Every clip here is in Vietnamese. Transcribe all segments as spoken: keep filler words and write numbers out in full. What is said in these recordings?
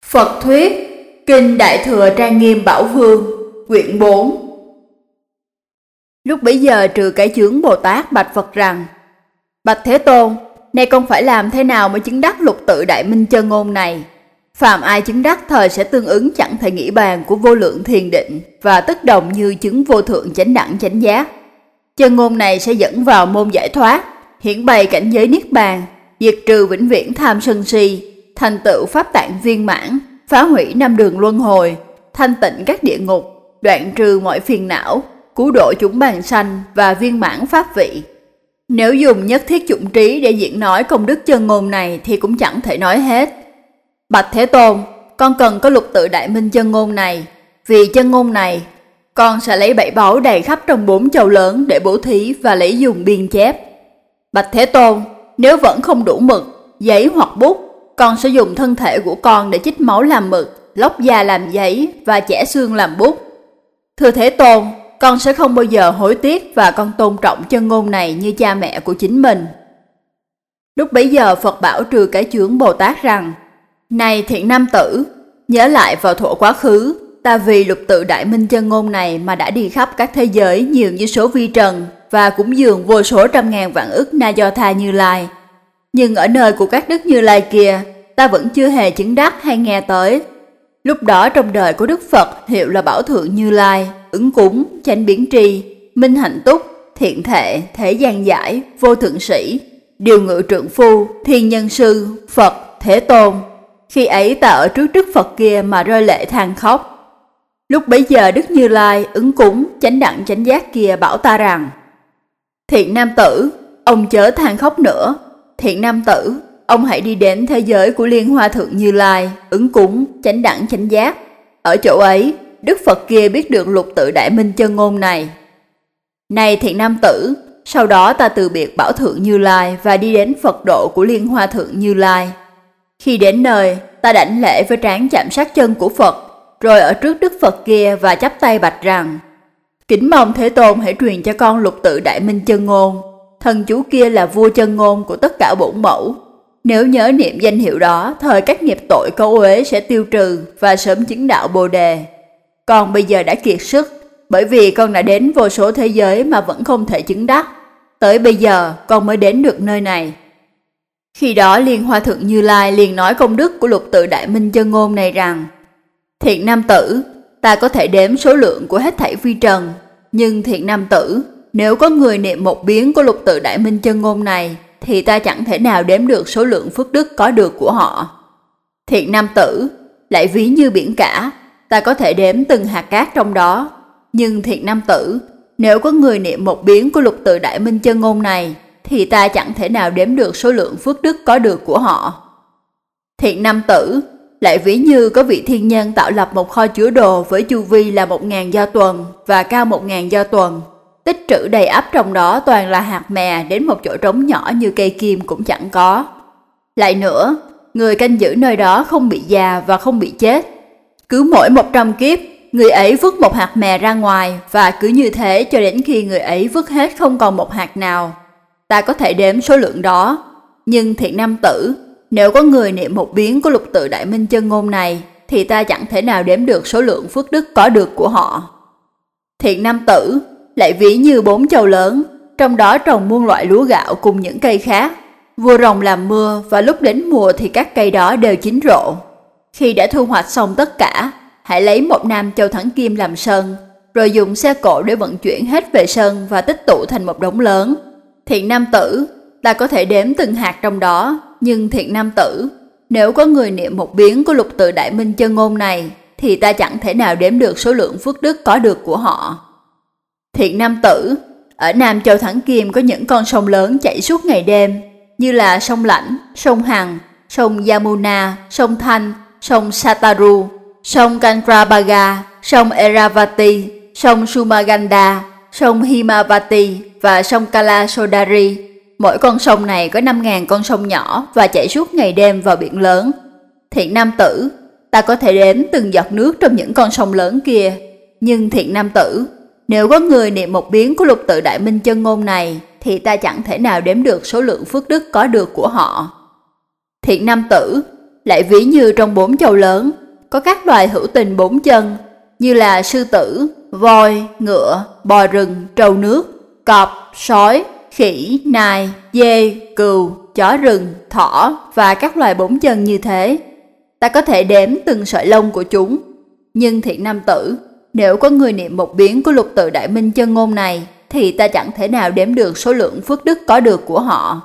Phật Thuyết, Kinh Đại Thừa Trang Nghiêm Bảo Vương, quyển bốn. Lúc bấy giờ Trừ Cái Chướng Bồ Tát bạch Phật rằng: Bạch Thế Tôn, nay con phải làm thế nào mới chứng đắc lục tự đại minh chân ngôn này? Phàm ai chứng đắc thời sẽ tương ứng chẳng thể nghĩ bàn của vô lượng thiền định, và tức đồng như chứng vô thượng chánh đẳng chánh giác. Chân ngôn này sẽ dẫn vào môn giải thoát, hiển bày cảnh giới niết bàn, diệt trừ vĩnh viễn tham sân si, thành tựu pháp tạng viên mãn, phá hủy năm đường luân hồi, thanh tịnh các địa ngục, đoạn trừ mọi phiền não, cứu độ chúng bàn sanh và viên mãn pháp vị. Nếu dùng nhất thiết chủng trí để diễn nói công đức chân ngôn này thì cũng chẳng thể nói hết. Bạch Thế Tôn, con cần có lục tự đại minh chân ngôn này. Vì chân ngôn này, con sẽ lấy bảy báu đầy khắp trong bốn châu lớn để bố thí và lấy dùng biên chép. Bạch Thế Tôn, nếu vẫn không đủ mực, giấy hoặc bút, con sẽ dùng thân thể của con để chích máu làm mực, lóc da làm giấy và chẻ xương làm bút. Thưa Thế Tôn, con sẽ không bao giờ hối tiếc và con tôn trọng chân ngôn này như cha mẹ của chính mình. Lúc bấy giờ Phật bảo Trừ Cái Chướng Bồ Tát rằng: Này thiện nam tử, nhớ lại vào thuở quá khứ, ta vì lục tự đại minh chân ngôn này mà đã đi khắp các thế giới nhiều như số vi trần và cúng dường vô số trăm ngàn vạn ức Na Do Tha Như Lai. Nhưng ở nơi của các đức Như Lai kia, ta vẫn chưa hề chứng đắc hay nghe tới. Lúc đó trong đời của Đức Phật hiệu là Bảo Thượng Như Lai, ứng cúng, chánh biến tri, minh hạnh túc, thiện thệ, thế gian giải, vô thượng sĩ, điều ngự trượng phu, thiên nhân sư, Phật, Thế Tôn. Khi ấy ta ở trước Đức Phật kia mà rơi lệ than khóc. Lúc bấy giờ Đức Như Lai, ứng cúng, chánh đẳng chánh giác kia bảo ta rằng: Thiện nam tử, ông chớ than khóc nữa. Thiện nam tử, ông hãy đi đến thế giới của Liên Hoa Thượng Như Lai, ứng cúng, chánh đẳng chánh giác. Ở chỗ ấy, Đức Phật kia biết được lục tự đại minh chân ngôn này. Này thiện nam tử, sau đó ta từ biệt Bảo Thượng Như Lai và đi đến Phật độ của Liên Hoa Thượng Như Lai. Khi đến nơi, ta đảnh lễ với trán chạm sát chân của Phật, rồi ở trước Đức Phật kia và chắp tay bạch rằng: Kính mong Thế Tôn hãy truyền cho con lục tự đại minh chân ngôn. Thần chú kia là vua chân ngôn của tất cả bổn mẫu. Nếu nhớ niệm danh hiệu đó, thời các nghiệp tội cấu uế sẽ tiêu trừ và sớm chứng đạo Bồ đề. Con bây giờ đã kiệt sức, bởi vì con đã đến vô số thế giới mà vẫn không thể chứng đắc. Tới bây giờ con mới đến được nơi này. Khi đó Liên Hoa Thượng Như Lai liền nói công đức của lục tự đại minh chân ngôn này rằng: Thiện nam tử, ta có thể đếm số lượng của hết thảy phi trần. Nhưng thiện nam tử, nếu có người niệm một biến của lục tự đại minh chân ngôn này, thì ta chẳng thể nào đếm được số lượng phước đức có được của họ. Thiện nam tử, lại ví như biển cả, ta có thể đếm từng hạt cát trong đó. Nhưng thiện nam tử, nếu có người niệm một biến của lục tự đại minh chân ngôn này, thì ta chẳng thể nào đếm được số lượng phước đức có được của họ. Thiện nam tử, lại ví như có vị thiên nhân tạo lập một kho chứa đồ với chu vi là một ngàn do tuần và cao một ngàn do tuần. Tích trữ đầy ắp trong đó toàn là hạt mè, đến một chỗ trống nhỏ như cây kim cũng chẳng có. Lại nữa, người canh giữ nơi đó không bị già và không bị chết. Cứ mỗi một trăm kiếp, người ấy vứt một hạt mè ra ngoài, và cứ như thế cho đến khi người ấy vứt hết không còn một hạt nào. Ta có thể đếm số lượng đó. Nhưng thiện nam tử, nếu có người niệm một biến của lục tự đại minh chân ngôn này, thì ta chẳng thể nào đếm được số lượng phước đức có được của họ. Thiện nam tử, lại ví như bốn châu lớn, trong đó trồng muôn loại lúa gạo cùng những cây khác. Vua rồng làm mưa, và lúc đến mùa thì các cây đó đều chín rộ. Khi đã thu hoạch xong tất cả, hãy lấy một nam châu thắng kim làm sân, rồi dùng xe cộ để vận chuyển hết về sân và tích tụ thành một đống lớn. Thiện nam tử, ta có thể đếm từng hạt trong đó. Nhưng thiện nam tử, nếu có người niệm một biến của lục tự đại minh chân ngôn này, thì ta chẳng thể nào đếm được số lượng phước đức có được của họ. Thiện nam tử, ở Nam Châu Thắng Kim có những con sông lớn chảy suốt ngày đêm, như là sông Lãnh, sông Hằng, sông Yamuna, sông Thanh, sông Sataru, sông Kandrabhaga, sông Eravati, sông Sumaganda, sông Himavati và sông Kalasodari. Mỗi con sông này có năm ngàn con sông nhỏ và chảy suốt ngày đêm vào biển lớn. Thiện nam tử, ta có thể đếm từng giọt nước trong những con sông lớn kia. Nhưng thiện nam tử, nếu có người niệm một biến của lục tự đại minh chân ngôn này, thì ta chẳng thể nào đếm được số lượng phước đức có được của họ. Thiện nam tử, lại ví như trong bốn châu lớn, có các loài hữu tình bốn chân, như là sư tử, voi, ngựa, bò rừng, trâu nước, cọp, sói, khỉ, nai, dê, cừu, chó rừng, thỏ và các loài bốn chân như thế. Ta có thể đếm từng sợi lông của chúng. Nhưng thiện nam tử, nếu có người niệm một biến của lục tự đại minh chân ngôn này, thì ta chẳng thể nào đếm được số lượng phước đức có được của họ.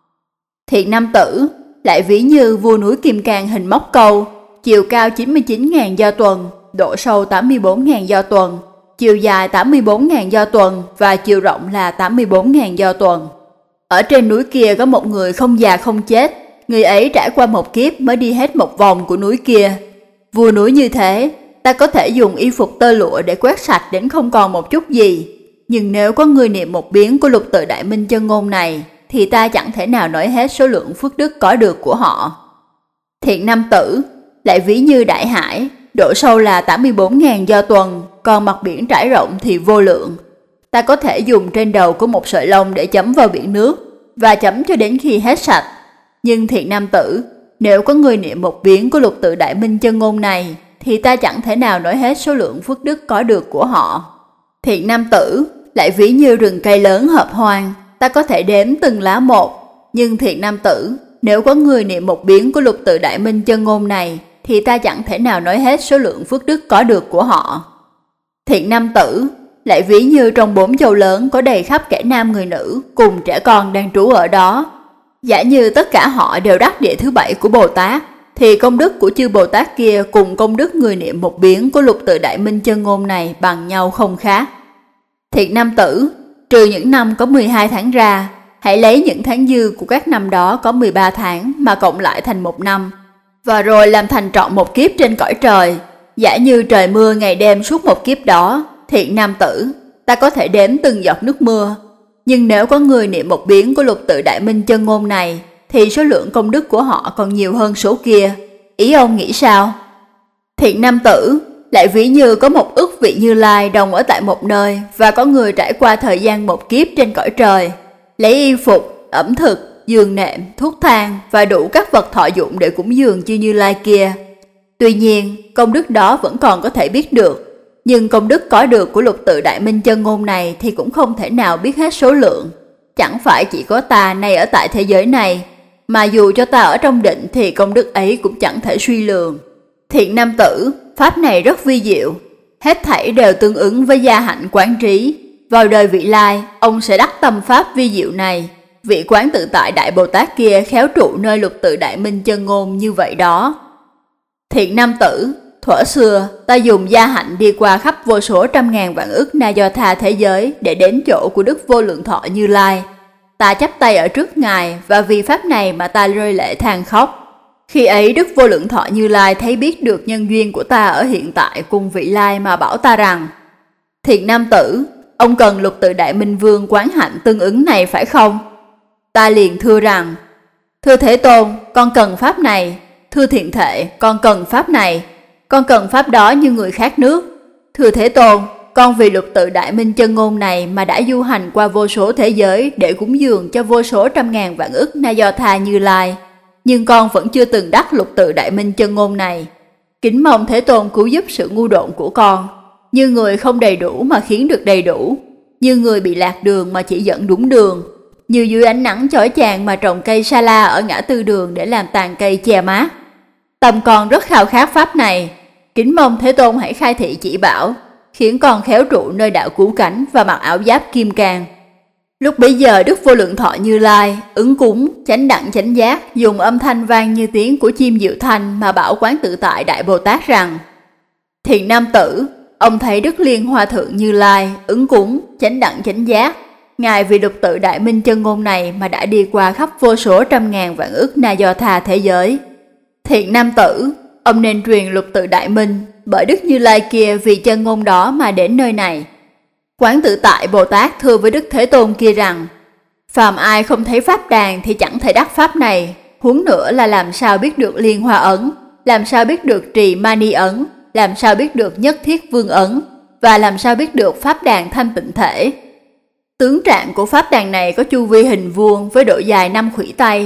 Thiện nam tử, lại ví như vua núi Kim Cang hình móc câu, chiều cao chín mươi chín nghìn do tuần, độ sâu tám mươi bốn nghìn do tuần, chiều dài tám mươi bốn nghìn do tuần và chiều rộng là tám mươi bốn nghìn do tuần. Ở trên núi kia có một người không già không chết, người ấy trải qua một kiếp mới đi hết một vòng của núi kia. Vua núi như thế, ta có thể dùng y phục tơ lụa để quét sạch đến không còn một chút gì. Nhưng nếu có người niệm một biến của lục tự đại minh chân ngôn này, thì ta chẳng thể nào nói hết số lượng phước đức có được của họ. Thiện nam tử, lại ví như đại hải, độ sâu là tám mươi bốn nghìn do tuần, còn mặt biển trải rộng thì vô lượng. Ta có thể dùng trên đầu của một sợi lông để chấm vào biển nước, và chấm cho đến khi hết sạch. Nhưng thiện nam tử, nếu có người niệm một biến của lục tự đại minh chân ngôn này, thì ta chẳng thể nào nói hết số lượng phước đức có được của họ. Thiện nam tử, lại ví như rừng cây lớn hợp hoang, ta có thể đếm từng lá một. Nhưng thiện nam tử, nếu có người niệm một biến của lục tự đại minh chân ngôn này, thì ta chẳng thể nào nói hết số lượng phước đức có được của họ. Thiện nam tử, lại ví như trong bốn châu lớn có đầy khắp kẻ nam người nữ cùng trẻ con đang trú ở đó. Giả như tất cả họ đều đắc địa thứ bảy của Bồ Tát, thì công đức của chư Bồ Tát kia cùng công đức người niệm một biến của lục tự đại minh chân ngôn này bằng nhau không khác. Thiện nam tử, trừ những năm có mười hai tháng ra, hãy lấy những tháng dư của các năm đó có mười ba tháng mà cộng lại thành một năm, và rồi làm thành trọn một kiếp trên cõi trời. Giả như trời mưa ngày đêm suốt một kiếp đó, thiện nam tử, ta có thể đếm từng giọt nước mưa. Nhưng nếu có người niệm một biến của lục tự đại minh chân ngôn này, thì số lượng công đức của họ còn nhiều hơn số kia. Ý ông nghĩ sao? Thiện nam tử, lại ví như có một ức vị Như Lai đồng ở tại một nơi, và có người trải qua thời gian một kiếp trên cõi trời, lấy y phục, ẩm thực, giường nệm, thuốc thang và đủ các vật thọ dụng để cúng dường chư Như Lai kia. Tuy nhiên, công đức đó vẫn còn có thể biết được. Nhưng công đức có được của lục tự đại minh chân ngôn này thì cũng không thể nào biết hết số lượng. Chẳng phải chỉ có ta nay ở tại thế giới này, mà dù cho ta ở trong định thì công đức ấy cũng chẳng thể suy lường. Thiện nam tử, pháp này rất vi diệu, hết thảy đều tương ứng với gia hạnh quán trí. Vào đời vị lai, ông sẽ đắc tâm pháp vi diệu này. Vị quán tự tại đại Bồ Tát kia khéo trụ nơi lục tự đại minh chân ngôn như vậy đó. Thiện nam tử, thuở xưa ta dùng gia hạnh đi qua khắp vô số trăm ngàn vạn ức na do tha thế giới để đến chỗ của Đức Vô Lượng Thọ Như Lai. Ta chắp tay ở trước Ngài, và vì pháp này mà ta rơi lệ than khóc. Khi ấy Đức Vô Lượng Thọ Như Lai thấy biết được nhân duyên của ta ở hiện tại cùng vị lai, mà bảo ta rằng: Thiện nam tử, ông cần lục tự đại minh vương quán hạnh tương ứng này phải không? Ta liền thưa rằng: Thưa Thế Tôn, con cần pháp này. Thưa Thiện Thệ, con cần pháp này. Con cần pháp đó như người khát nước. Thưa Thế Tôn, con vì lục tự đại minh chân ngôn này mà đã du hành qua vô số thế giới để cúng dường cho vô số trăm ngàn vạn ức na do tha Như Lai, nhưng con vẫn chưa từng đắc lục tự đại minh chân ngôn này. Kính mong Thế Tôn cứu giúp sự ngu độn của con. Như người không đầy đủ mà khiến được đầy đủ, như người bị lạc đường mà chỉ dẫn đúng đường, như dưới ánh nắng chói chang mà trồng cây sa la ở ngã tư đường để làm tàn cây che mát. Tâm con rất khao khát pháp này. Kính mong Thế Tôn hãy khai thị chỉ bảo, khiến con khéo trụ nơi đạo cứu cánh và mặc áo giáp kim cang. Lúc bấy giờ Đức Vô Lượng Thọ Như Lai ứng cúng chánh đẳng chánh giác, dùng âm thanh vang như tiếng của chim diệu thanh mà bảo quán tự tại đại Bồ Tát rằng: Thiện nam tử, ông thấy Đức Liên Hoa Thượng Như Lai ứng cúng chánh đẳng chánh giác, Ngài vì lục tự đại minh chân ngôn này mà đã đi qua khắp vô số trăm ngàn vạn ức na do tha thế giới. Thiện nam tử, ông nên truyền lục tự đại minh, bởi Đức Như Lai kia vì chân ngôn đó mà đến nơi này. Quán tự tại Bồ Tát thưa với Đức Thế Tôn kia rằng: Phàm ai không thấy pháp đàn thì chẳng thể đắc pháp này, huống nữa là làm sao biết được liên hoa ấn, làm sao biết được trì mani ấn, làm sao biết được nhất thiết vương ấn, và làm sao biết được pháp đàn thanh tịnh thể. Tướng trạng của pháp đàn này có chu vi hình vuông với độ dài năm khuỷu tay.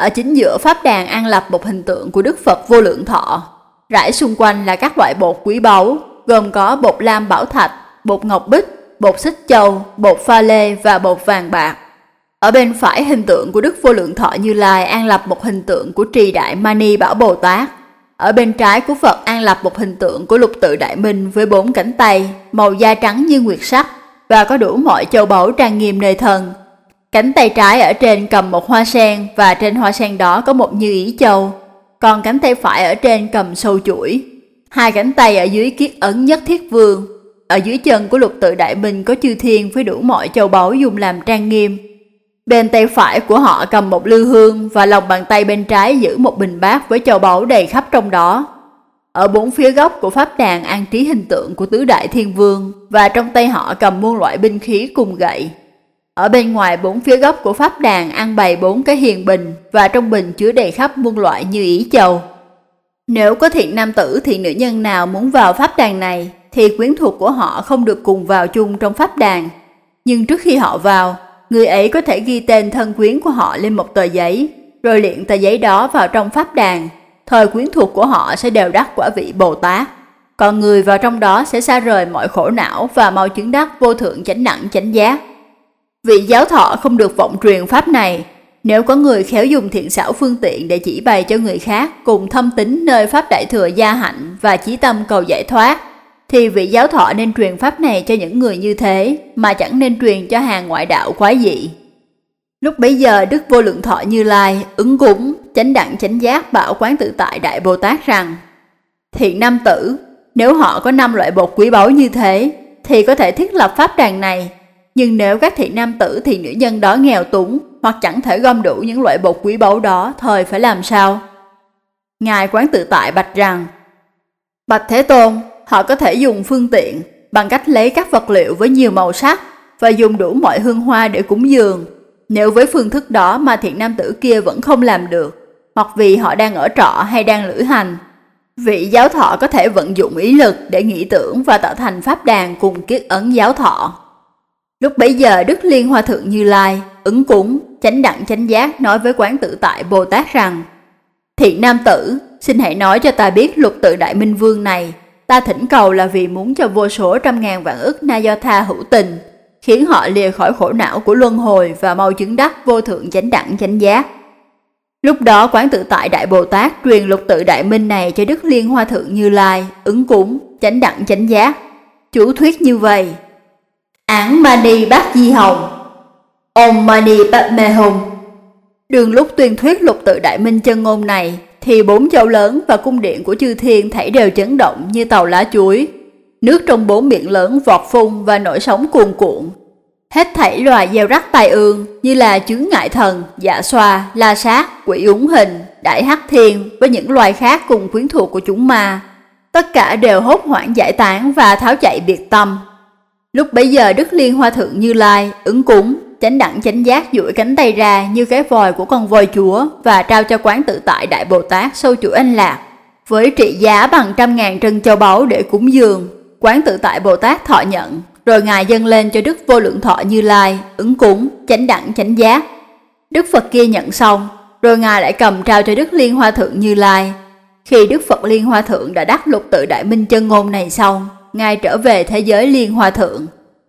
Ở chính giữa pháp đàn an lập một hình tượng của Đức Phật Vô Lượng Thọ. Rải xung quanh là các loại bột quý báu, gồm có bột lam bảo thạch, bột ngọc bích, bột xích châu, bột pha lê và bột vàng bạc. Ở bên phải hình tượng của Đức Vô Lượng Thọ Như Lai an lập một hình tượng của Trì Đại Mani Bảo Bồ Tát. Ở bên trái của Phật an lập một hình tượng của Lục Tự Đại Minh với bốn cánh tay, màu da trắng như nguyệt sắc và có đủ mọi châu báu trang nghiêm nơi thân. Cánh tay trái ở trên cầm một hoa sen và trên hoa sen đó có một như ý châu, còn cánh tay phải ở trên cầm sâu chuỗi. Hai cánh tay ở dưới kiết ấn Nhất Thiết Vương. Ở dưới chân của Lục Tự Đại Minh có chư thiên với đủ mọi châu báu dùng làm trang nghiêm. Bên tay phải của họ cầm một lư hương và lòng bàn tay bên trái giữ một bình bát với châu báu đầy khắp trong đó. Ở bốn phía góc của pháp đàn an trí hình tượng của tứ đại thiên vương và trong tay họ cầm muôn loại binh khí cùng gậy. Ở bên ngoài bốn phía góc của pháp đàn an bày bốn cái hiền bình và trong bình chứa đầy khắp muôn loại như ý châu. Nếu có thiện nam tử thiện nữ nhân nào muốn vào pháp đàn này thì quyến thuộc của họ không được cùng vào chung trong pháp đàn. Nhưng trước khi họ vào, người ấy có thể ghi tên thân quyến của họ lên một tờ giấy, rồi liệng tờ giấy đó vào trong pháp đàn. Thời quyến thuộc của họ sẽ đều đắc quả vị Bồ Tát. Còn người vào trong đó sẽ xa rời mọi khổ não và mau chứng đắc vô thượng chánh đẳng chánh giác. Vị giáo thọ không được vọng truyền pháp này. Nếu có người khéo dùng thiện xảo phương tiện để chỉ bày cho người khác cùng thâm tín nơi pháp đại thừa gia hạnh và chí tâm cầu giải thoát, thì vị giáo thọ nên truyền pháp này cho những người như thế, mà chẳng nên truyền cho hàng ngoại đạo quái dị. Lúc bấy giờ Đức Vô Lượng Thọ Như Lai ứng cúng chánh đẳng chánh giác bảo Quán Tự Tại Đại Bồ Tát rằng: Thiện nam tử, nếu họ có năm loại bột quý báu như thế thì có thể thiết lập pháp đàn này. Nhưng nếu các thiện nam tử thì nữ nhân đó nghèo túng hoặc chẳng thể gom đủ những loại bột quý báu đó, thời phải làm sao? Ngài Quán Tự Tại bạch rằng: Bạch Thế Tôn, họ có thể dùng phương tiện bằng cách lấy các vật liệu với nhiều màu sắc và dùng đủ mọi hương hoa để cúng dường. Nếu với phương thức đó mà thiện nam tử kia vẫn không làm được, hoặc vì họ đang ở trọ hay đang lữ hành, vị giáo thọ có thể vận dụng ý lực để nghĩ tưởng và tạo thành pháp đàn cùng kiết ấn giáo thọ. Lúc bấy giờ Đức Liên Hoa Thượng Như Lai ứng cúng chánh đẳng chánh giác nói với Quán Tự Tại Bồ Tát rằng: Thiện nam tử, xin hãy nói cho ta biết Lục Tự Đại Minh Vương này. Ta thỉnh cầu là vì muốn cho vô số trăm ngàn vạn ức na do tha hữu tình, khiến họ lìa khỏi khổ não của luân hồi và mau chứng đắc vô thượng chánh đẳng chánh giác. Lúc đó Quán Tự Tại Đại Bồ Tát truyền Lục Tự Đại Minh này cho Đức Liên Hoa Thượng Như Lai ứng cúng chánh đẳng chánh giác. Chú thuyết như vậy: Án Mani Bát Di Hồng, Om Mani Padme Hum. Đường lúc tuyên thuyết Lục Tự Đại Minh chân ngôn này thì bốn châu lớn và cung điện của chư thiên thảy đều chấn động như tàu lá chuối. Nước trong bốn miệng lớn vọt phun và nổi sóng cuồn cuộn. Hết thảy loài gieo rắc tai ương như là chướng ngại thần, dạ xoa, la sát, quỷ úng hình, đại hắc thiên với những loài khác cùng quyến thuộc của chúng ma, tất cả đều hốt hoảng giải tán và tháo chạy biệt tâm. Lúc bấy giờ Đức Liên Hoa Thượng Như Lai ứng cúng chánh đẳng chánh giác duỗi cánh tay ra như cái vòi của con voi chúa và trao cho Quán Tự Tại Đại Bồ Tát sâu chuỗi anh lạc với trị giá bằng trăm ngàn trân châu báu để cúng dường. Quán Tự Tại Bồ Tát thọ nhận, rồi Ngài dâng lên cho Đức Vô Lượng Thọ Như Lai ứng cúng chánh đẳng chánh giác. Đức Phật kia nhận xong, rồi Ngài lại cầm trao cho Đức Liên Hoa Thượng Như Lai. Khi Đức Phật Liên Hoa Thượng đã đắc Lục Tự Đại Minh chân ngôn này xong, Ngài trở về thế giới Liên Hoa Thượng.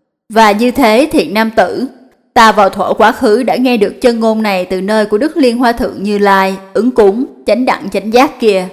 Và như thế thiện nam tử, ta vào thuở quá khứ đã nghe được chân ngôn này từ nơi của Đức Liên Hoa Thượng Như Lai ứng cúng chánh đẳng chánh giác kia.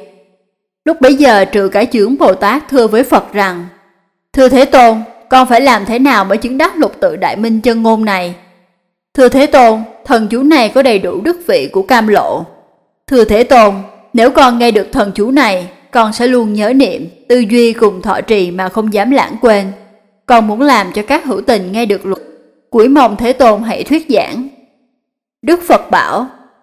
Lúc bấy giờ Trừ Cái Chướng Bồ Tát thưa với Phật rằng: Thưa Thế Tôn, con phải làm thế nào mới chứng đắc Lục Tự Đại Minh chân ngôn này? Thưa Thế Tôn, thần chú này có đầy đủ đức vị của cam lộ. Thưa Thế Tôn, nếu con nghe được thần chú này, con sẽ luôn nhớ niệm, tư duy cùng thọ trì mà không dám lãng quên. Con muốn làm cho các hữu tình nghe được luật, cúi mong Thế Tôn hãy thuyết giảng. Đức Phật bảo: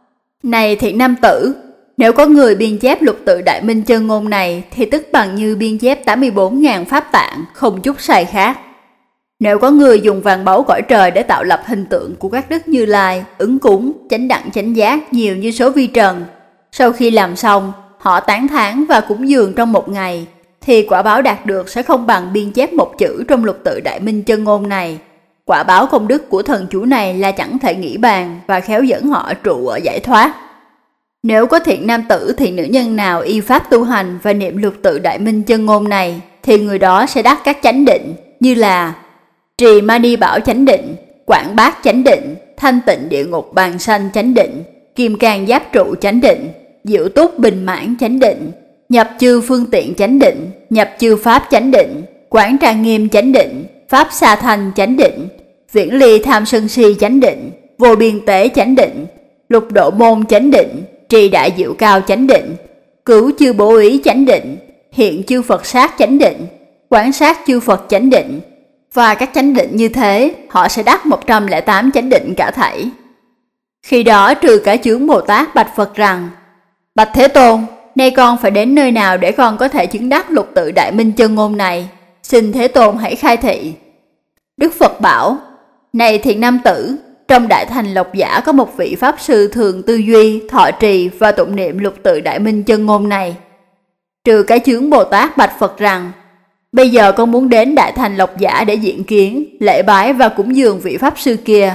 Này thiện nam tử, nếu có người biên chép Lục Tự Đại Minh chân ngôn này thì tức bằng như biên chép tám mươi bốn nghìn pháp tạng, không chút sai khác. Nếu có người dùng vàng báu cõi trời để tạo lập hình tượng của các đức Như Lai, ứng cúng, chánh đẳng chánh giác nhiều như số vi trần, sau khi làm xong, họ tán thán và cúng dường trong một ngày, thì quả báo đạt được sẽ không bằng biên chép một chữ trong Lục Tự Đại Minh chân ngôn này. Quả báo công đức của thần chú này là chẳng thể nghĩ bàn và khéo dẫn họ trụ ở giải thoát. Nếu có thiện nam tử thiện nữ nhân nào y pháp tu hành và niệm lục tự đại minh chân ngôn này, thì người đó sẽ đắc các chánh định như là trì mani bảo chánh định, quảng bát chánh định, thanh tịnh địa ngục bàn sanh chánh định, kim cang giáp trụ chánh định, diệu túc bình mãn chánh định, nhập chư phương tiện chánh định, nhập chư pháp chánh định, quán trang nghiêm chánh định, pháp xa thành chánh định, viễn ly tham sân si chánh định, vô biên tế chánh định, lục độ môn chánh định, trì đại diệu cao chánh định, cứu chư bố ý chánh định, hiện chư Phật sát chánh định, quán sát chư Phật chánh định. Và các chánh định như thế, họ sẽ đắc một trăm lẻ tám chánh định cả thảy. Khi đó Trừ Cả Chướng Bồ Tát bạch Phật rằng: Bạch Thế Tôn, nay con phải đến nơi nào để con có thể chứng đắc lục tự đại minh chân ngôn này? Xin Thế Tôn hãy khai thị. Đức Phật bảo: Này thiện nam tử, trong Đại Thành Lộc Giả có một vị Pháp Sư thường tư duy, thọ trì và tụng niệm lục tự đại minh chân ngôn này. Trừ Cái Chướng Bồ Tát bạch Phật rằng: Bây giờ con muốn đến Đại Thành Lộc Giả để diện kiến, lễ bái và cúng dường vị Pháp Sư kia.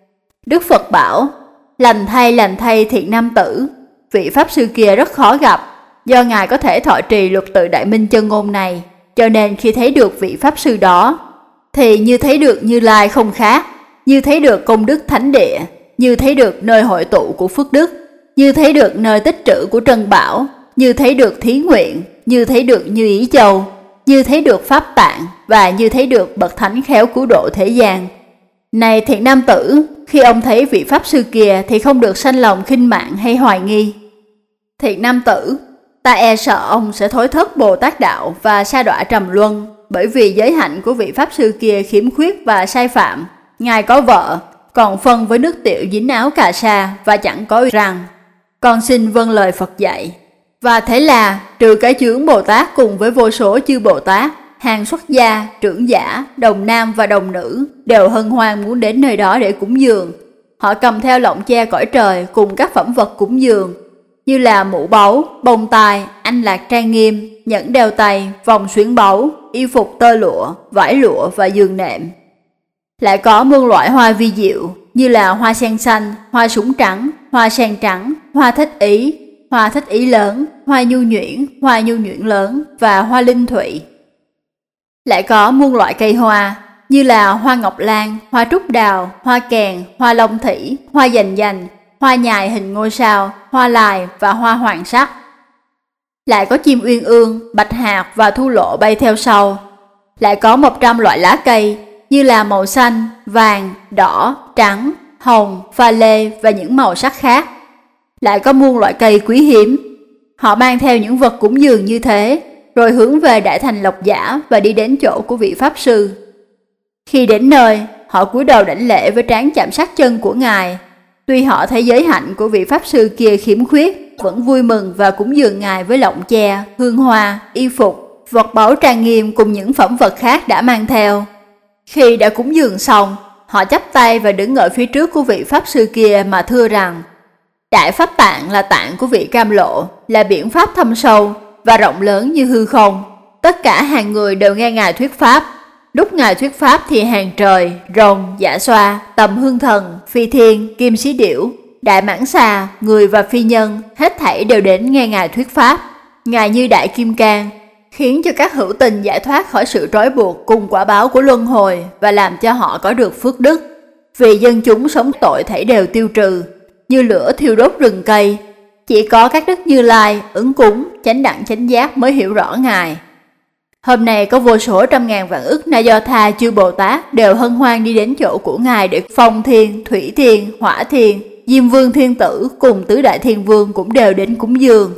Đức Phật bảo: Lành thay lành thay thiện nam tử, vị Pháp Sư kia rất khó gặp. Do Ngài có thể thọ trì lục tự đại minh chân ngôn này, cho nên khi thấy được vị Pháp Sư đó, thì như thấy được Như Lai không khác, như thấy được công đức thánh địa, như thấy được nơi hội tụ của phước đức, như thấy được nơi tích trữ của trân bảo, như thấy được thí nguyện, như thấy được Như Ý Châu, như thấy được Pháp Tạng và như thấy được bậc thánh khéo cứu độ thế gian. Này thiện nam tử, khi ông thấy vị Pháp Sư kia thì không được sanh lòng khinh mạn hay hoài nghi. Thiện nam tử, ta e sợ ông sẽ thối thất Bồ Tát đạo và sa đọa trầm luân, bởi vì giới hạnh của vị Pháp Sư kia khiếm khuyết và sai phạm. Ngài có vợ, còn phân với nước tiểu dính áo cà sa và chẳng có rằng: Con xin vâng lời Phật dạy. Và thế là Trừ Cái Chướng Bồ Tát cùng với vô số chư Bồ Tát, hàng xuất gia, trưởng giả, đồng nam và đồng nữ đều hân hoan muốn đến nơi đó để cúng dường. Họ cầm theo lọng che cõi trời cùng các phẩm vật cúng dường, như là mũ báu, bông tai, anh lạc trang nghiêm, nhẫn đeo tay, vòng xuyến báu, y phục tơ lụa, vải lụa và giường nệm. Lại có muôn loại hoa vi diệu, như là hoa sen xanh, hoa súng trắng, hoa sen trắng, hoa thích ý, hoa thích ý lớn, hoa nhu nhuyễn, hoa nhu nhuyễn lớn và hoa linh thụy. Lại có muôn loại cây hoa, như là hoa ngọc lan, hoa trúc đào, hoa kèn, hoa long thủy, hoa dành dành, hoa nhài hình ngôi sao, hoa lài và hoa hoàng sắc. Lại có chim uyên ương, bạch hạc và thu lộ bay theo sau. Lại có một trăm loại lá cây, như là màu xanh, vàng, đỏ, trắng, hồng, pha lê và những màu sắc khác. Lại có muôn loại cây quý hiếm. Họ mang theo những vật cúng dường như thế, rồi hướng về Đại Thành Lộc Giả và đi đến chỗ của vị Pháp Sư. Khi đến nơi, họ cúi đầu đảnh lễ với trán chạm sát chân của Ngài. Tuy họ thấy giới hạnh của vị Pháp Sư kia khiếm khuyết, vẫn vui mừng và cúng dường Ngài với lọng che, hương hoa, y phục, vật báu trang nghiêm cùng những phẩm vật khác đã mang theo. Khi đã cúng dường xong, họ chắp tay và đứng ở phía trước của vị Pháp Sư kia mà thưa rằng: Đại Pháp Tạng là tạng của vị Cam Lộ, là biển Pháp thâm sâu và rộng lớn như hư không. Tất cả hàng người đều nghe Ngài thuyết Pháp. Lúc Ngài thuyết Pháp thì hàng trời, rồng, dạ xoa, tầm hương thần, phi thiên, kim sĩ điểu, đại mãng xà, người và phi nhân, hết thảy đều đến nghe Ngài thuyết Pháp. Ngài như đại kim cang, khiến cho các hữu tình giải thoát khỏi sự trói buộc cùng quả báo của luân hồi và làm cho họ có được phước đức. Vì dân chúng sống tội thảy đều tiêu trừ, như lửa thiêu đốt rừng cây. Chỉ có các đức Như Lai, ứng cúng, chánh đẳng chánh giác mới hiểu rõ Ngài. Hôm nay có vô số trăm ngàn vạn ức Na Do Tha chư Bồ Tát đều hân hoan đi đến chỗ của Ngài để Phong Thiên, Thủy Thiên, Hỏa Thiên, Diêm Vương Thiên Tử cùng Tứ Đại Thiên Vương cũng đều đến cúng dường.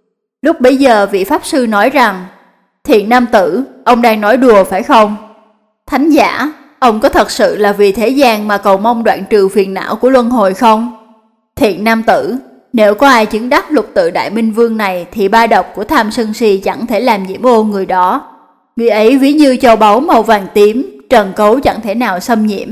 Lúc bấy giờ vị Pháp Sư nói rằng: Thiện nam tử, ông đang nói đùa phải không? Thánh giả, ông có thật sự là vì thế gian mà cầu mong đoạn trừ phiền não của luân hồi không? Thiện nam tử, nếu có ai chứng đắc lục tự đại minh vương này thì ba độc của tham sân si chẳng thể làm nhiễm ô người đó. Người ấy ví như châu báu màu vàng tím, trần cấu chẳng thể nào xâm nhiễm.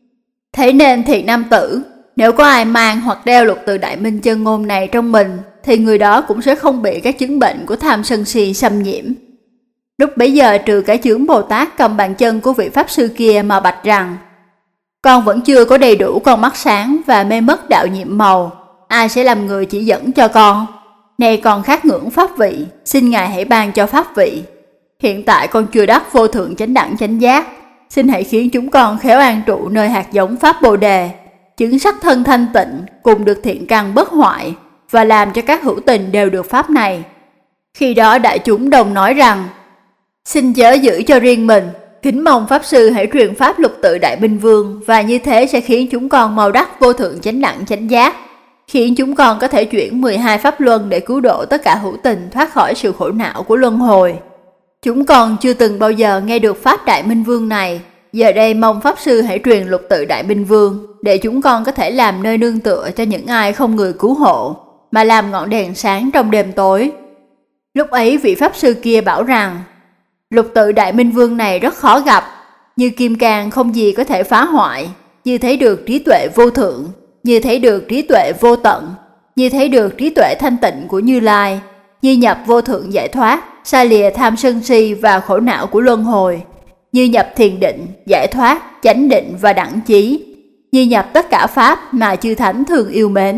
Thế nên thiện nam tử, nếu có ai mang hoặc đeo lục tự đại minh chân ngôn này trong mình thì người đó cũng sẽ không bị các chứng bệnh của tham sân si xâm nhiễm. Lúc bấy giờ Trừ Cái Chướng Bồ Tát cầm bàn chân của vị Pháp Sư kia mà bạch rằng: Con vẫn chưa có đầy đủ con mắt sáng và mê mất đạo nhiệm màu. ai sẽ làm người chỉ dẫn cho con? Nay con khát ngưỡng pháp vị, xin Ngài hãy ban cho pháp vị. Hiện tại con chưa đắc vô thượng chánh đẳng chánh giác, xin hãy khiến chúng con khéo an trụ nơi hạt giống pháp Bồ Đề, chứng sắc thân thanh tịnh, cùng được thiện căn bất hoại, và làm cho các hữu tình đều được pháp này. Khi đó đại chúng đồng nói rằng, xin chớ giữ cho riêng mình, kính mong Pháp Sư hãy truyền pháp Lục Tự Đại Minh Vương, và như thế sẽ khiến chúng con mau đắc vô thượng chánh đẳng chánh giác, khiến chúng con có thể chuyển mười hai pháp luân để cứu độ tất cả hữu tình thoát khỏi sự khổ não của luân hồi. Chúng con chưa từng bao giờ nghe được pháp Đại Minh Vương này, giờ đây mong Pháp Sư hãy truyền Lục Tự Đại Minh Vương, để chúng con có thể làm nơi nương tựa cho những ai không người cứu hộ, mà làm ngọn đèn sáng trong đêm tối. Lúc ấy vị Pháp Sư kia bảo rằng, Lục Tự Đại Minh Vương này rất khó gặp, như kim cang không gì có thể phá hoại, như thấy được trí tuệ vô thượng, như thấy được trí tuệ vô tận, như thấy được trí tuệ thanh tịnh của Như Lai, như nhập vô thượng giải thoát, xa lìa tham sân si và khổ não của luân hồi, như nhập thiền định, giải thoát, chánh định và đẳng chí, như nhập tất cả pháp mà chư thánh thường yêu mến.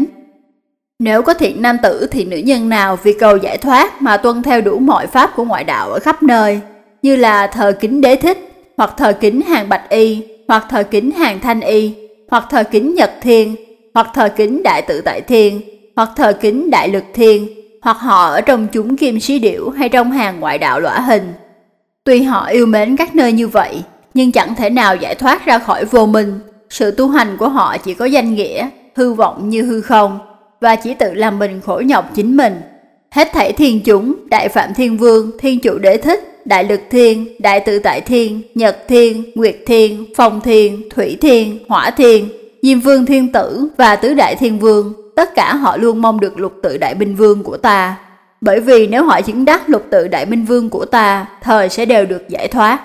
Nếu có thiện nam tử thì nữ nhân nào vì cầu giải thoát mà tuân theo đủ mọi pháp của ngoại đạo ở khắp nơi, như là thờ kính Đế Thích, hoặc thờ kính Hàng Bạch Y, hoặc thờ kính Hàng Thanh Y, hoặc thờ kính Nhật Thiên, hoặc thờ kính Đại Tự Tại Thiên, hoặc thờ kính Đại Lực Thiên, hoặc họ ở trong chúng Kim Sĩ Điểu hay trong hàng ngoại đạo lõa hình. Tuy họ yêu mến các nơi như vậy, nhưng chẳng thể nào giải thoát ra khỏi vô minh. Sự tu hành của họ chỉ có danh nghĩa, hư vọng như hư không, và chỉ tự làm mình khổ nhọc chính mình. Hết thảy thiên chúng, Đại Phạm Thiên Vương, Thiên Chủ Đế Thích, Đại Lực Thiên, Đại Tự Tại Thiên, Nhật Thiên, Nguyệt Thiên, Phong Thiên, Thủy Thiên, Hỏa Thiên, Diêm Vương Thiên Tử và Tứ Đại Thiên Vương, tất cả họ luôn mong được Lục Tự Đại Minh Vương của ta. Bởi vì nếu họ chứng đắc Lục Tự Đại Minh Vương của ta, thời sẽ đều được giải thoát.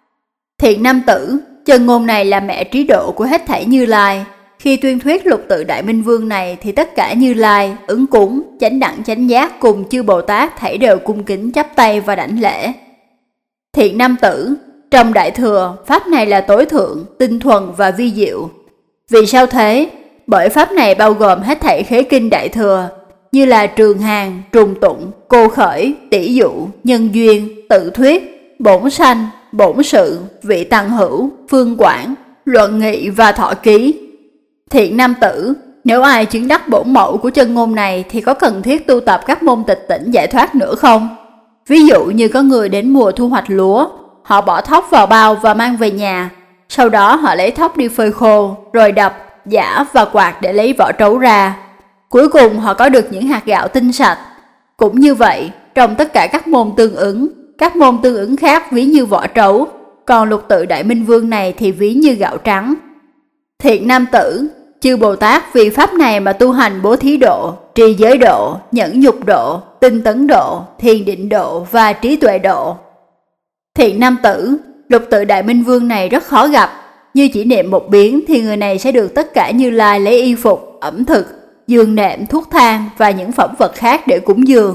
Thiện nam tử, chân ngôn này là mẹ trí độ của hết thảy Như Lai. Khi tuyên thuyết Lục Tự Đại Minh Vương này thì tất cả Như Lai, ứng cúng, chánh đẳng chánh giác cùng chư Bồ Tát thảy đều cung kính chắp tay và đảnh lễ. Thiện nam tử, trong Đại Thừa, pháp này là tối thượng, tinh thuần và vi diệu. Vì sao thế? Bởi pháp này bao gồm hết thảy khế kinh Đại Thừa, như là trường hàng, trùng tụng, cô khởi, tỷ dụ, nhân duyên, tự thuyết, bổn sanh, bổn sự, vị tăng hữu, phương quảng, luận nghị và thọ ký. Thiện nam tử, nếu ai chứng đắc bổn mẫu của chân ngôn này thì có cần thiết tu tập các môn tịch tỉnh giải thoát nữa không? Ví dụ như có người đến mùa thu hoạch lúa, họ bỏ thóc vào bao và mang về nhà, sau đó họ lấy thóc đi phơi khô, rồi đập, giã và quạt để lấy vỏ trấu ra. Cuối cùng họ có được những hạt gạo tinh sạch. Cũng như vậy, trong tất cả các môn tương ứng, các môn tương ứng khác ví như vỏ trấu, còn Lục Tự Đại Minh Vương này thì ví như gạo trắng. Thiện nam tử, chư Bồ Tát vì pháp này mà tu hành bố thí độ, trì giới độ, nhẫn nhục độ, tinh tấn độ, thiền định độ và trí tuệ độ. Thiện nam tử, Lục Tự Đại Minh Vương này rất khó gặp, như chỉ niệm một biến thì người này sẽ được tất cả Như Lai lấy y phục, ẩm thực, giường nệm, thuốc thang và những phẩm vật khác để cúng dường.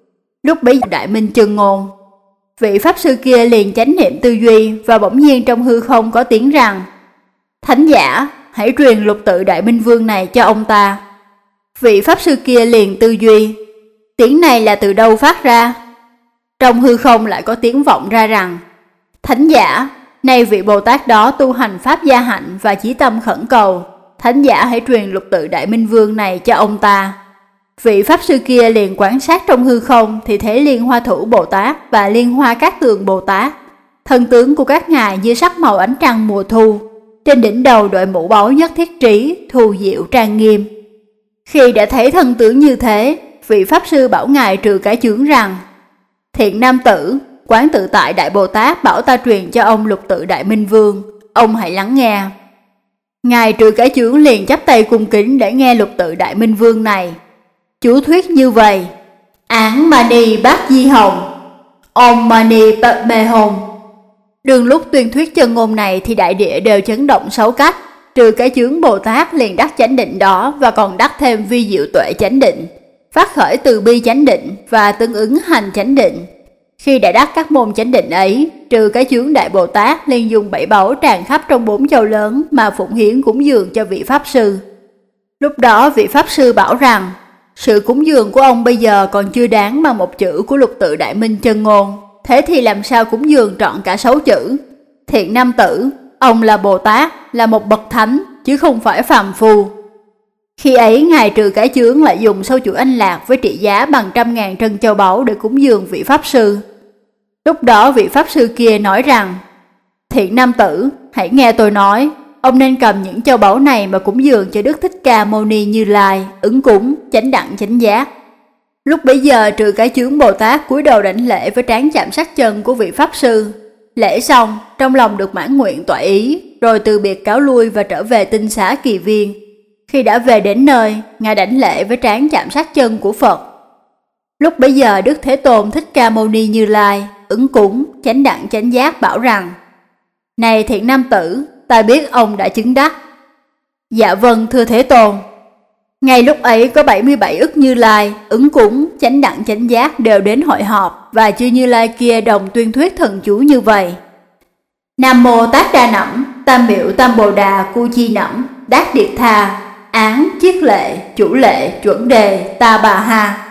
Lúc bấy giờ Đại Minh chân ngôn, vị Pháp Sư kia liền chánh niệm tư duy và bỗng nhiên trong hư không có tiếng rằng, Thánh giả, hãy truyền Lục Tự Đại Minh Vương này cho ông ta. Vị Pháp Sư kia liền tư duy, tiếng này là từ đâu phát ra? Trong hư không lại có tiếng vọng ra rằng, Thánh giả, nay vị Bồ Tát đó tu hành pháp gia hạnh và chí tâm khẩn cầu, Thánh giả hãy truyền Lục Tự Đại Minh Vương này cho ông ta. Vị Pháp Sư kia liền quan sát trong hư không thì thấy Liên Hoa Thủ Bồ Tát và Liên Hoa Cát Tường Bồ Tát. Thân tướng của các ngài như sắc màu ánh trăng mùa thu, trên đỉnh đầu đội mũ báu nhất thiết trí, thù diệu trang nghiêm. Khi đã thấy thân tướng như thế, vị Pháp Sư bảo ngài trừ cái chướng rằng, Thiện nam tử, Quán Tự Tại Đại Bồ Tát bảo ta truyền cho ông Lục Tự Đại Minh Vương, ông hãy lắng nghe. Ngài trừ cái chướng liền chắp tay cung kính để nghe Lục Tự Đại Minh Vương này. Chú thuyết như vậy: Án Mani Bát Di Hồng, Om Mani Padme Hum. Đường lúc tuyên thuyết chân ngôn này thì đại địa đều chấn động sáu cách, trừ cái chướng Bồ Tát liền đắc chánh định đó và còn đắc thêm vi diệu tuệ chánh định, phát khởi từ bi chánh định và tương ứng hành chánh định. Khi đã đắc các môn chánh định ấy, trừ cái chướng Đại Bồ Tát liền dùng bảy báu tràn khắp trong bốn châu lớn mà phụng hiến cúng dường cho vị Pháp Sư. Lúc đó vị Pháp Sư bảo rằng, sự cúng dường của ông bây giờ còn chưa đáng bằng một chữ của Lục Tự Đại Minh Chân Ngôn, thế thì làm sao cúng dường trọn cả sáu chữ? Thiện nam tử, ông là Bồ Tát, là một bậc thánh, chứ không phải phàm phu. Khi ấy Ngài Trừ Cái Chướng lại dùng sâu chuỗi anh lạc với trị giá bằng trăm ngàn trân châu báu để cúng dường vị Pháp Sư. Lúc đó vị Pháp Sư kia nói rằng, thiện nam tử, hãy nghe tôi nói, ông nên cầm những châu báu này mà cúng dường cho Đức Thích Ca Mâu Ni Như Lai, ứng cúng, chánh đẳng chánh giác. Lúc bấy giờ Trừ Cái Chướng Bồ Tát cúi đầu đảnh lễ với trán chạm sát chân của vị Pháp Sư. Lễ xong, trong lòng được mãn nguyện toại ý, rồi từ biệt cáo lui và trở về tinh xá Kỳ Viên. Khi đã về đến nơi, Ngài đảnh lễ với trán chạm sát chân của Phật. Lúc bấy giờ Đức Thế Tôn Thích Ca Mâu Ni Như Lai, ứng cúng, chánh đẳng chánh giác bảo rằng, này thiện nam tử, ta biết ông đã chứng đắc. Dạ vâng thưa Thế Tôn. Ngay lúc ấy có bảy mươi bảy ức Như Lai, ứng cúng, chánh đẳng chánh giác đều đến hội họp, và chư Như Lai kia đồng tuyên thuyết thần chú như vậy. Nam mô Tát Đa Nẵm, Tam Miệu Tam Bồ Đà Cu Chi Nẵm, Đát Điệt Tha, Án, Chiết Lệ, Chủ Lệ, Chuẩn Đề, Ta Bà Ha.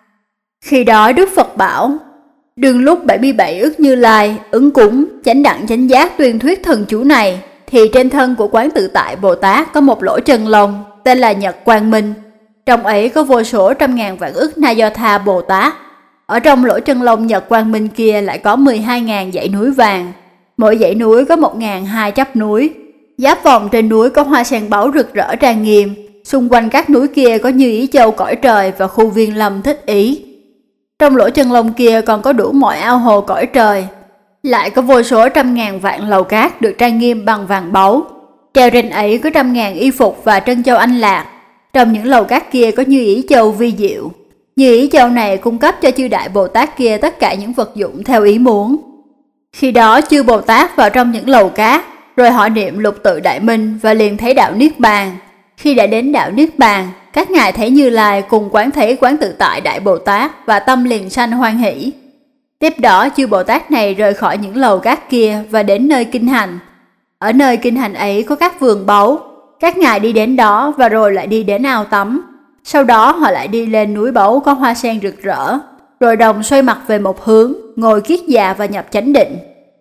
Khi đó Đức Phật bảo, đương lúc bảy mươi bảy ức Như Lai, ứng cúng, chánh đẳng chánh giác tuyên thuyết thần chú này, thì trên thân của Quán Tự Tại Bồ Tát có một lỗ chân lông, tên là Nhật Quang Minh. Trong ấy có vô số trăm ngàn vạn ức Na Do Tha Bồ Tát. Ở trong lỗ chân lông Nhật Quang Minh kia lại có mười hai ngàn dãy núi vàng. Mỗi dãy núi có một ngàn hai chắp núi. Giáp vòng trên núi có hoa sen báu rực rỡ trang nghiêm. Xung quanh các núi kia có Như Ý Châu cõi trời và khu viên lâm thích ý. Trong lỗ chân lông kia còn có đủ mọi ao hồ cõi trời. Lại có vô số trăm ngàn vạn lầu cát được trang nghiêm bằng vàng báu. Treo trên ấy có trăm ngàn y phục và trân châu anh lạc. Trong những lầu cát kia có Như Ý Châu vi diệu. Như Ý Châu này cung cấp cho chư Đại Bồ Tát kia tất cả những vật dụng theo ý muốn. Khi đó chư Bồ Tát vào trong những lầu cát, rồi họ niệm Lục Tự Đại Minh và liền thấy đạo Niết Bàn. Khi đã đến đạo Niết Bàn, các ngài thấy Như Lai cùng quán thấy Quán Tự Tại Đại Bồ Tát và tâm liền sanh hoan hỷ. Tiếp đó chư Bồ Tát này rời khỏi những lầu cát kia và đến nơi kinh hành. Ở nơi kinh hành ấy có các vườn báu. Các ngài đi đến đó và rồi lại đi đến ao tắm. Sau đó họ lại đi lên núi báu có hoa sen rực rỡ, rồi đồng xoay mặt về một hướng, ngồi kiết già và nhập chánh định.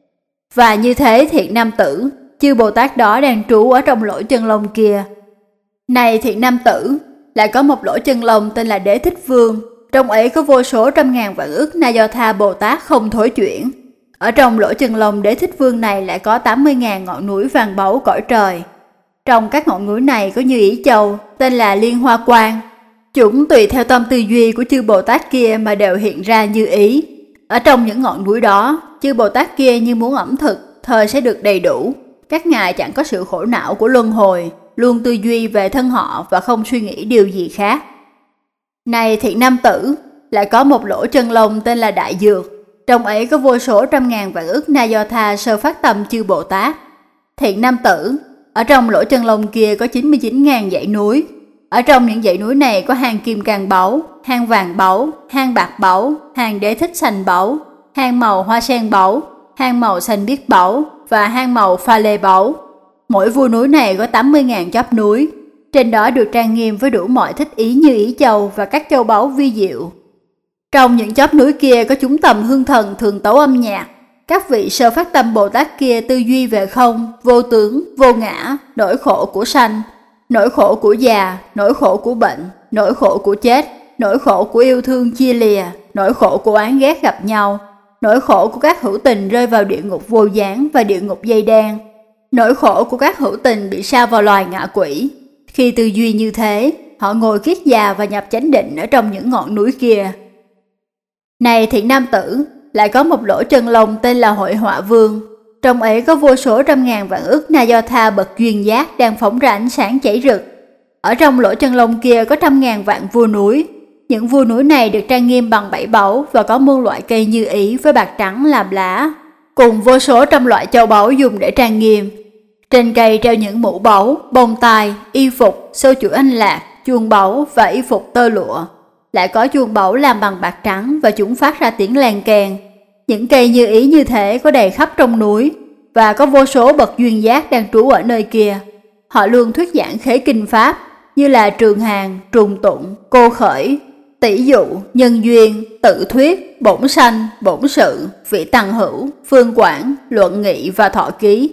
Và như thế thiện nam tử, chư Bồ Tát đó đang trú ở trong lỗ chân lông kia. Này thiện nam tử, lại có một lỗ chân lông tên là Đế Thích Vương. Trong ấy có vô số trăm ngàn vạn ức Na Do Tha Bồ Tát không thối chuyển. Ở trong lỗ chân lông Đế Thích Vương này lại có tám mươi ngàn ngọn núi vàng báu cõi trời. Trong các ngọn núi này có Như Ý Châu, tên là Liên Hoa Quang. Chúng tùy theo tâm tư duy của chư Bồ Tát kia mà đều hiện ra như ý. Ở trong những ngọn núi đó, chư Bồ Tát kia như muốn ẩm thực, thời sẽ được đầy đủ. Các ngài chẳng có sự khổ não của luân hồi, luôn tư duy về thân họ và không suy nghĩ điều gì khác. Này thiện nam tử, lại có một lỗ chân lông tên là Đại Dược. Trong ấy có vô số trăm ngàn vạn ức Na Do Tha sơ phát tâm chư Bồ Tát. Thiện nam tử, ở trong lỗ chân lông kia có chín mươi chín ngàn dãy núi. Ở trong những dãy núi này có hang kim cang báu, hang vàng báu, hang bạc báu, hang đế thích xanh báu, hang màu hoa sen báu, hang màu xanh biếc báu và hang màu pha lê báu. Mỗi vua núi này có tám mươi ngàn chóp núi. Trên đó được trang nghiêm với đủ mọi thích ý Như Ý Châu và các châu báu vi diệu. Trong những chóp núi kia có chúng tầm hương thần thường tấu âm nhạc. Các vị sơ phát tâm Bồ Tát kia tư duy về không, vô tướng, vô ngã, nỗi khổ của sanh, nỗi khổ của già, nỗi khổ của bệnh, nỗi khổ của chết, nỗi khổ của yêu thương chia lìa, nỗi khổ của oán ghét gặp nhau, nỗi khổ của các hữu tình rơi vào địa ngục vô gián và địa ngục dây đen, nỗi khổ của các hữu tình bị sa vào loài ngạ quỷ. Khi tư duy như thế, họ ngồi kiết già và nhập chánh định ở trong những ngọn núi kia. Này thiện nam tử, lại có một lỗ chân lông tên là Hội Họa Vương. Trong ấy có vô số trăm ngàn vạn ức Na Do Tha bậc duyên giác đang phóng ra ánh sáng chảy rực. Ở trong lỗ chân lông kia có trăm ngàn vạn vua núi. Những vua núi này được trang nghiêm bằng bảy báu và có muôn loại cây như ý với bạc trắng làm lá, cùng vô số trăm loại châu báu dùng để trang nghiêm. Trên cây treo những mũ báu, bông tai, y phục, sâu chuỗi anh lạc, chuông báu và y phục tơ lụa. Lại có chuông báu làm bằng bạc trắng và chúng phát ra tiếng len keng. Những cây như ý như thế có đầy khắp trong núi, và có vô số bậc duyên giác đang trú ở nơi kia. Họ luôn thuyết giảng khế kinh pháp, như là trường hàng, trùng tụng, cô khởi, tỷ dụ, nhân duyên, tự thuyết, bổn sanh, bổn sự, vị tằng hữu, phương quảng, luận nghị và thọ ký.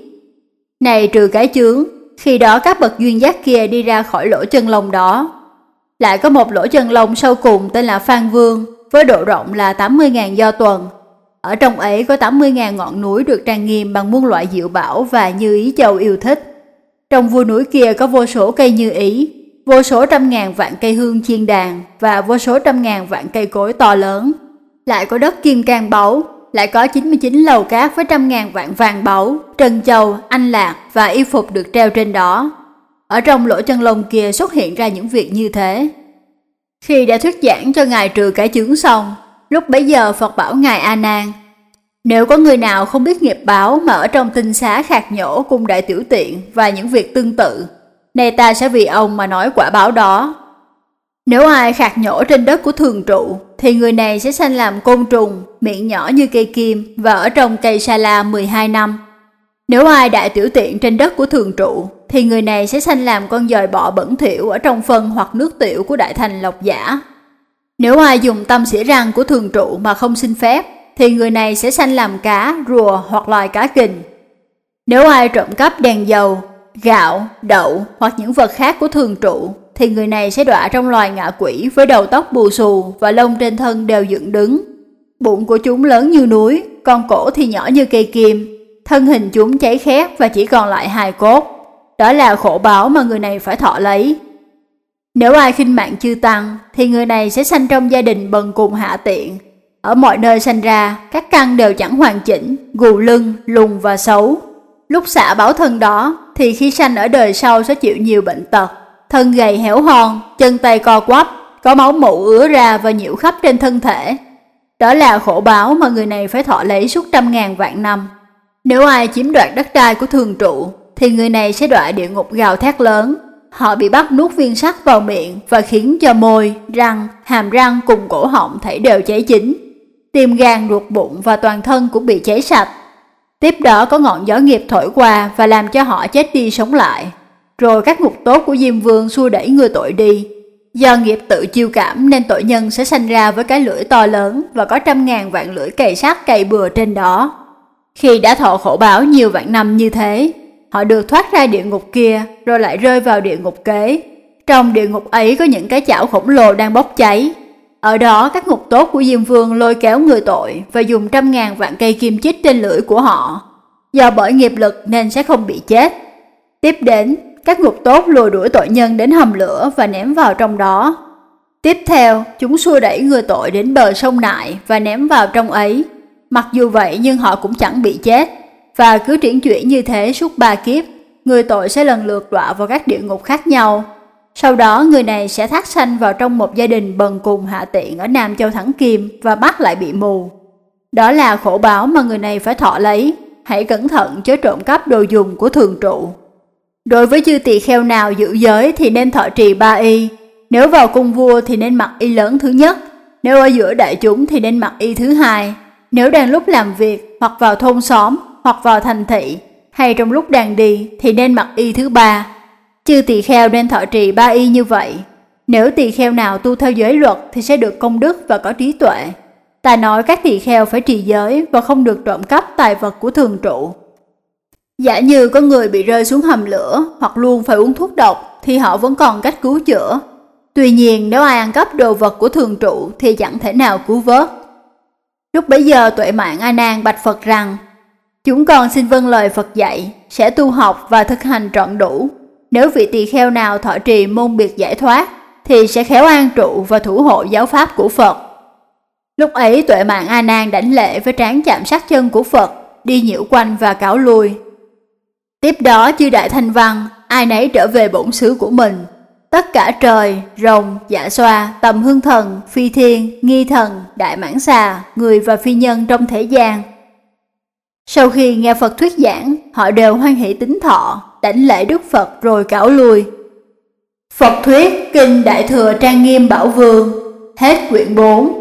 Này trừ cái chướng, khi đó các bậc duyên giác kia đi ra khỏi lỗ chân lông đó. Lại có một lỗ chân lông sâu cùng tên là Phan Vương, với độ rộng là tám mươi nghìn do tuần. Ở trong ấy có tám mươi nghìn ngọn núi được trang nghiêm bằng muôn loại diệu bảo và như ý châu yêu thích. Trong vua núi kia có vô số cây như ý, vô số trăm ngàn vạn cây hương chiên đàn và vô số trăm ngàn vạn cây cối to lớn. Lại có đất kim cang báu, lại có chín mươi chín lầu cát với trăm ngàn vạn vàng báu, trân châu, anh lạc và y phục được treo trên đó. Ở trong lỗ chân lông kia xuất hiện ra những việc như thế. Khi đã thuyết giảng cho Ngài trừ cái chướng xong, lúc bấy giờ Phật bảo Ngài A Nan: nếu có người nào không biết nghiệp báo mà ở trong tinh xá khạc nhổ cung đại tiểu tiện và những việc tương tự, nay ta sẽ vì ông mà nói quả báo đó. Nếu ai khạc nhổ trên đất của thường trụ, thì người này sẽ sanh làm côn trùng, miệng nhỏ như cây kim và ở trong cây sa la mười hai năm. Nếu ai đại tiểu tiện trên đất của thường trụ, thì người này sẽ sanh làm con dòi bọ bẩn thỉu ở trong phân hoặc nước tiểu của đại thành lộc giả. Nếu ai dùng tâm xỉa răng của thường trụ mà không xin phép, thì người này sẽ sanh làm cá, rùa hoặc loài cá kình. Nếu ai trộm cắp đèn dầu, gạo, đậu hoặc những vật khác của thường trụ, thì người này sẽ đọa trong loài ngạ quỷ với đầu tóc bù xù và lông trên thân đều dựng đứng. Bụng của chúng lớn như núi, con cổ thì nhỏ như cây kim, thân hình chúng cháy khét và chỉ còn lại hài cốt. Đó là khổ báo mà người này phải thọ lấy. Nếu ai khinh mạng chư tăng, thì người này sẽ sanh trong gia đình bần cùng hạ tiện. Ở mọi nơi sanh ra, các căn đều chẳng hoàn chỉnh, gù lưng, lùn và xấu. Lúc xả báo thân đó, thì khi sanh ở đời sau sẽ chịu nhiều bệnh tật, thân gầy héo hon, chân tay co quắp, có máu mủ ứa ra và nhiễu khắp trên thân thể. Đó là khổ báo mà người này phải thọ lấy suốt trăm ngàn vạn năm. Nếu ai chiếm đoạt đất đai của thường trụ, thì người này sẽ đọa địa ngục gào thét lớn. Họ bị bắt nuốt viên sắt vào miệng và khiến cho môi, răng, hàm răng cùng cổ họng thảy đều cháy chín. Tim gan, ruột bụng và toàn thân cũng bị cháy sạch. Tiếp đó có ngọn gió nghiệp thổi qua và làm cho họ chết đi sống lại. Rồi các ngục tốt của Diêm Vương xua đẩy người tội đi. Do nghiệp tự chiêu cảm nên tội nhân sẽ sanh ra với cái lưỡi to lớn và có trăm ngàn vạn lưỡi cày sắt cày bừa trên đó. Khi đã thọ khổ báo nhiều vạn năm như thế, họ được thoát ra địa ngục kia rồi lại rơi vào địa ngục kế. Trong địa ngục ấy có những cái chảo khổng lồ đang bốc cháy. Ở đó các ngục tốt của Diêm Vương lôi kéo người tội và dùng trăm ngàn vạn cây kim chích trên lưỡi của họ. Do bởi nghiệp lực nên sẽ không bị chết. Tiếp đến, các ngục tốt lùa đuổi tội nhân đến hầm lửa và ném vào trong đó. Tiếp theo, chúng xua đẩy người tội đến bờ sông Nại và ném vào trong ấy. Mặc dù vậy nhưng họ cũng chẳng bị chết. Và cứ triển chuyển như thế suốt ba kiếp, người tội sẽ lần lượt đọa vào các địa ngục khác nhau. Sau đó người này sẽ thác sanh vào trong một gia đình bần cùng hạ tiện ở Nam Châu Thắng Kim và mắt lại bị mù. Đó là khổ báo mà người này phải thọ lấy. Hãy cẩn thận chớ trộm cắp đồ dùng của thường trụ. Đối với chư tỳ kheo nào giữ giới thì nên thọ trì ba y. Nếu vào cung vua thì nên mặc y lớn thứ nhất. Nếu ở giữa đại chúng thì nên mặc y thứ hai. Nếu đang lúc làm việc hoặc vào thôn xóm hoặc vào thành thị hay trong lúc đang đi thì nên mặc y thứ ba. Chư tỳ kheo nên thọ trì ba y như vậy. Nếu tỳ kheo nào tu theo giới luật thì sẽ được công đức và có trí tuệ. Ta nói các tỳ kheo phải trì giới và không được trộm cắp tài vật của thường trụ. Giả như có người bị rơi xuống hầm lửa hoặc luôn phải uống thuốc độc thì họ vẫn còn cách cứu chữa. Tuy nhiên nếu ai ăn cắp đồ vật của thường trụ thì chẳng thể nào cứu vớt. Lúc bấy giờ Tuệ Mạng A Nan bạch Phật rằng: chúng con xin vâng lời Phật dạy, sẽ tu học và thực hành trọn đủ. Nếu vị tỳ kheo nào thọ trì môn biệt giải thoát thì sẽ khéo an trụ và thủ hộ giáo pháp của Phật. Lúc ấy Tuệ Mạng A Nan đảnh lễ với trán chạm sát chân của Phật, đi nhiễu quanh và cáo lui. Tiếp đó chư đại thanh văn ai nấy trở về bổn xứ của mình. Tất cả trời, rồng, dạ xoa, tầm hương thần, phi thiên, nghi thần, đại mãn xà, người và phi nhân trong thế gian. Sau khi nghe Phật thuyết giảng, họ đều hoan hỷ tín thọ, đảnh lễ Đức Phật rồi cáo lui. Phật thuyết Kinh Đại Thừa Trang Nghiêm Bảo Vương. Hết quyển bốn.